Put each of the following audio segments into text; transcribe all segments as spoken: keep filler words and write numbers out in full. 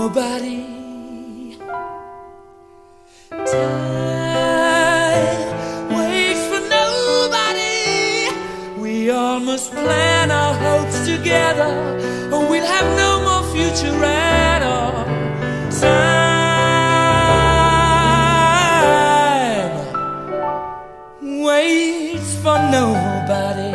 nobody. Time waits for nobody. We all must plan our hopes together, or we'll have no more future at all. Time waits for nobody.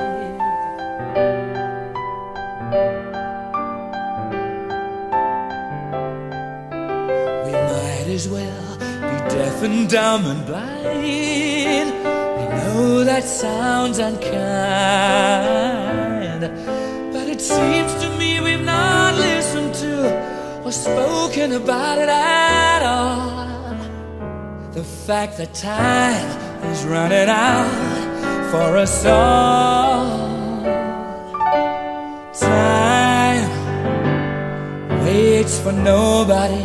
We might as well be deaf and dumb and blind. We know that sounds unkind, but it seems to me we've not listened to or spoken about it at all. The fact that time is running out for us all. Time waits for nobody.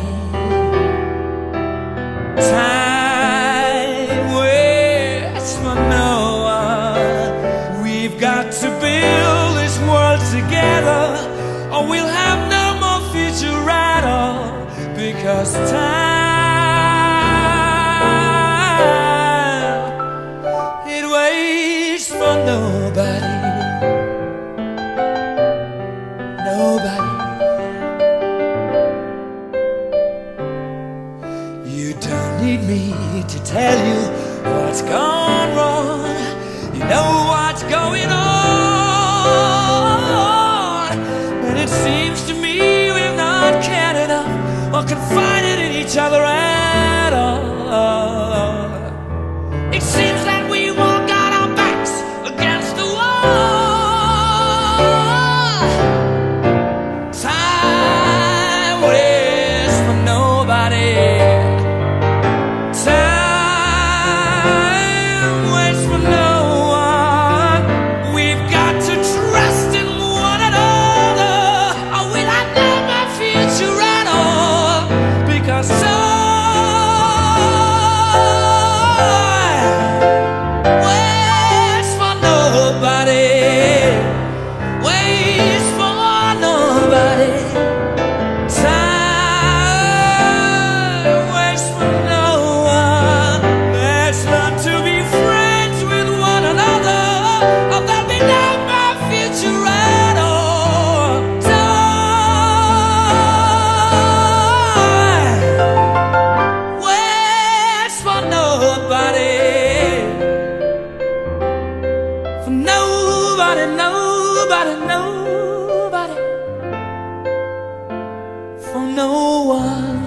Time waits for no one. We've got to build this world together, or we'll have no more future at all. Because time, it waits for nobody. Nobody. You don't need me to tell you what's gone wrong. You know what's going on. And it seems to me we've not cared enough or confided in each other at all. It seems that we all got our backs against the wall. Time waits for nobody. Time waits for no one. We've got to trust in one another, or we'll have no more future at all. Because time waits for nobody. Waits for nobody. Time waits for no one. Let's learn to be friends with one another, or there'll be no more future at all. Time waits for nobody. For nobody, nobody, nobody. For no one.